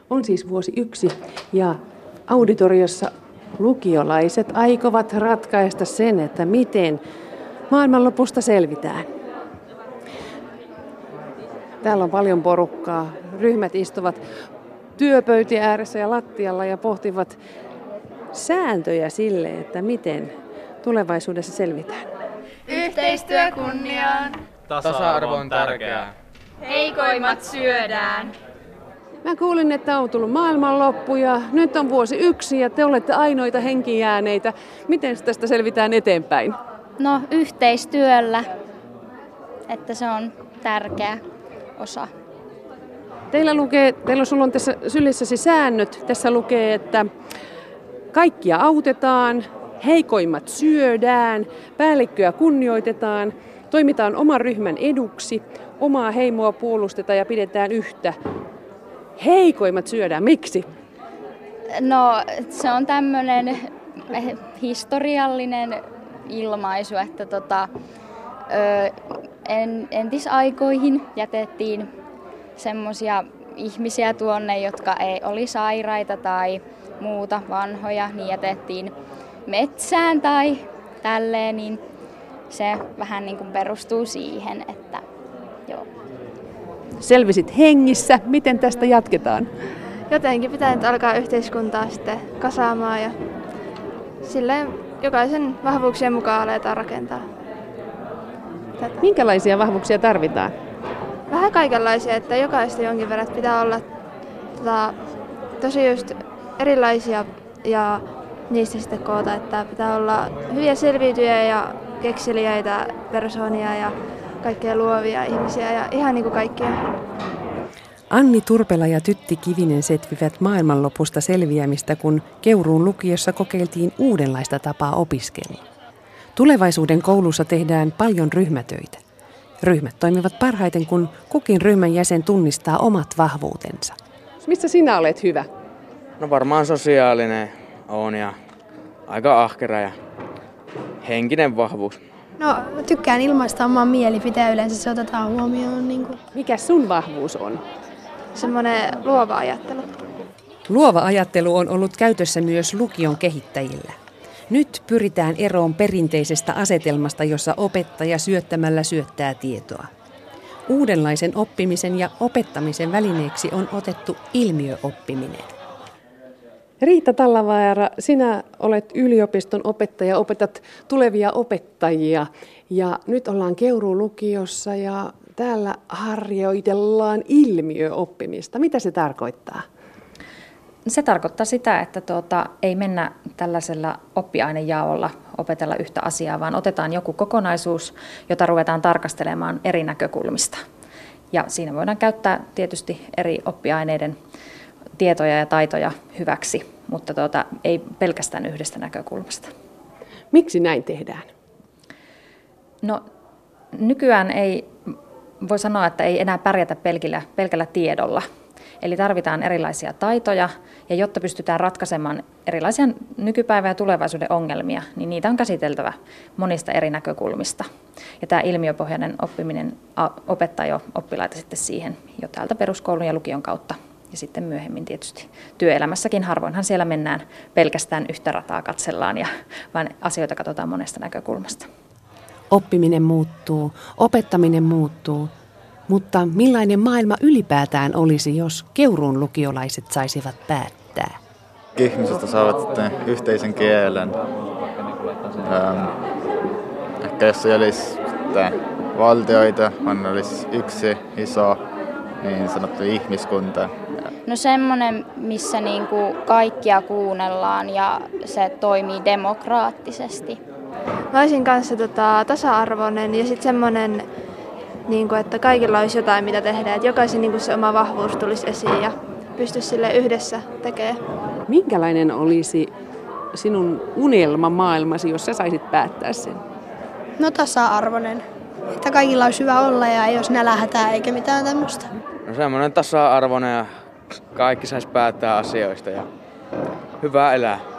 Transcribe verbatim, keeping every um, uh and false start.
On siis vuosi yksi ja auditoriossa lukiolaiset aikovat ratkaista sen, että miten maailmanlopusta selvitään. Täällä on paljon porukkaa. Ryhmät istuvat työpöytien ääressä ja lattialla ja pohtivat sääntöjä sille, että miten tulevaisuudessa selvitään. Yhteistyö kunniaan. Tasa-arvo on tärkeää. Heikoimmat syödään. Mä kuulin, että on tullut maailmanloppu ja nyt on vuosi yksi ja te olette ainoita henkijääneitä. Miten tästä selvitään eteenpäin? No yhteistyöllä, että se on tärkeä osa. Teillä lukee, teillä sulla on tässä sylissäsi säännöt. Tässä lukee, että kaikkia autetaan, heikoimmat syödään, päällikköä kunnioitetaan, toimitaan oman ryhmän eduksi, omaa heimoa puolustetaan ja pidetään yhtä. Heikoimmat syödään. Miksi? No se on tämmöinen historiallinen ilmaisu, että tota, ö, en, entisaikoihin jätettiin semmoisia ihmisiä tuonne, jotka ei oli sairaita tai muuta vanhoja, niin jätettiin metsään tai tälleen, niin se vähän niin kuin perustuu siihen, että joo. Selvisit hengissä. Miten tästä jatketaan? Jotenkin pitää nyt alkaa yhteiskuntaa sitten kasaamaan ja silleen jokaisen vahvuuksien mukaan aletaan rakentaa. Tätä. Minkälaisia vahvuuksia tarvitaan? Vähän kaikenlaisia, että jokaista jonkin verran pitää olla tota, tosi just erilaisia ja niistä sitten koota, että pitää olla hyviä selviytyjiä ja kekseliäitä persoonia ja kaikkea luovia ihmisiä ja ihan niin kuin kaikkia. Anni Turpela ja Tytti Kivinen setvivät maailmanlopusta selviämistä, kun Keuruun lukiossa kokeiltiin uudenlaista tapaa opiskella. Tulevaisuuden koulussa tehdään paljon ryhmätöitä. Ryhmät toimivat parhaiten, kun kukin ryhmän jäsen tunnistaa omat vahvuutensa. Missä sinä olet hyvä? No varmaan sosiaalinen on ja aika ahkera ja henkinen vahvuus. No tykkään ilmaista omaa mielipiteen, yleensä se otetaan huomioon. Niin kuin. Mikä sun vahvuus on? Semmoinen luova ajattelu. Luova ajattelu on ollut käytössä myös lukion kehittäjillä. Nyt pyritään eroon perinteisestä asetelmasta, jossa opettaja syöttämällä syöttää tietoa. Uudenlaisen oppimisen ja opettamisen välineeksi on otettu ilmiöoppiminen. Riitta Tallavaara, sinä olet yliopiston opettaja, opetat tulevia opettajia ja nyt ollaan Keuruun lukiossa ja täällä harjoitellaan ilmiöoppimista. Mitä se tarkoittaa? Se tarkoittaa sitä, että tuota, ei mennä tällaisella oppiainejaolla opetella yhtä asiaa, vaan otetaan joku kokonaisuus, jota ruvetaan tarkastelemaan eri näkökulmista. Ja siinä voidaan käyttää tietysti eri oppiaineiden tietoja ja taitoja hyväksi, mutta tuota, ei pelkästään yhdestä näkökulmasta. Miksi näin tehdään? No, nykyään ei voi sanoa, että ei enää pärjätä pelkillä, pelkällä tiedolla. Eli tarvitaan erilaisia taitoja, ja jotta pystytään ratkaisemaan erilaisia nykypäivän ja tulevaisuuden ongelmia, niin niitä on käsiteltävä monista eri näkökulmista. Ja tämä ilmiöpohjainen oppiminen opettaa jo oppilaita sitten siihen jo täältä peruskoulun ja lukion kautta. Ja sitten myöhemmin tietysti työelämässäkin harvoinhan siellä mennään pelkästään yhtä rataa katsellaan, ja, vaan asioita katsotaan monesta näkökulmasta. Oppiminen muuttuu, opettaminen muuttuu, mutta millainen maailma ylipäätään olisi, jos Keuruun lukiolaiset saisivat päättää? Ihmisestä saavat sitten yhteisen kielen. Ähm, ehkä jos ei olisi sitten valtioita, vaan olisi yksi iso niin sanottu ihmiskunta. No semmoinen, missä niinku kaikkia kuunnellaan ja se toimii demokraattisesti. Mä olisin kanssa tota, tasa-arvoinen ja sitten semmoinen, niinku, että kaikilla olisi jotain mitä tehdä. Että jokaisen niinku, se oma vahvuus tulisi esiin ja pystyisi sille yhdessä tekemään. Minkälainen olisi sinun unelmamaailmasi, jos sä saisit päättää sen? No tasa-arvoinen. Että kaikilla olisi hyvä olla ja ei olisi nälähätää eikä mitään tämmöistä. No semmoinen tasa-arvoinen ja kaikki saisi päättää asioista ja hyvä elää.